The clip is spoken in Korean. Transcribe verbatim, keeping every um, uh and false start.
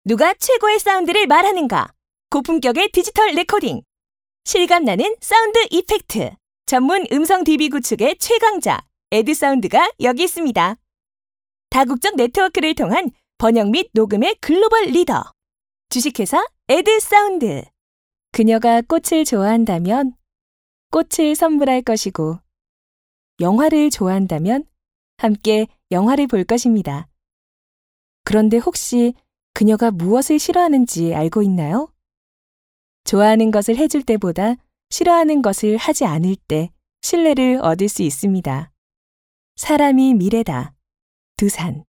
누가 최고의 사운드를 말하는가? 고품격의 디지털 레코딩. 실감나는 사운드 이펙트. 전문 음성 디비 구축의 최강자 에드사운드가 여기 있습니다. 다국적 네트워크를 통한 번역 및 녹음의 글로벌 리더. 주식회사 에드사운드. 그녀가 꽃을 좋아한다면 꽃을 선물할 것이고, 영화를 좋아한다면 함께 영화를 볼 것입니다. 그런데 혹시 그녀가 무엇을 싫어하는지 알고 있나요? 좋아하는 것을 해줄 때보다 싫어하는 것을 하지 않을 때 신뢰를 얻을 수 있습니다. 사람이 미래다. 두산.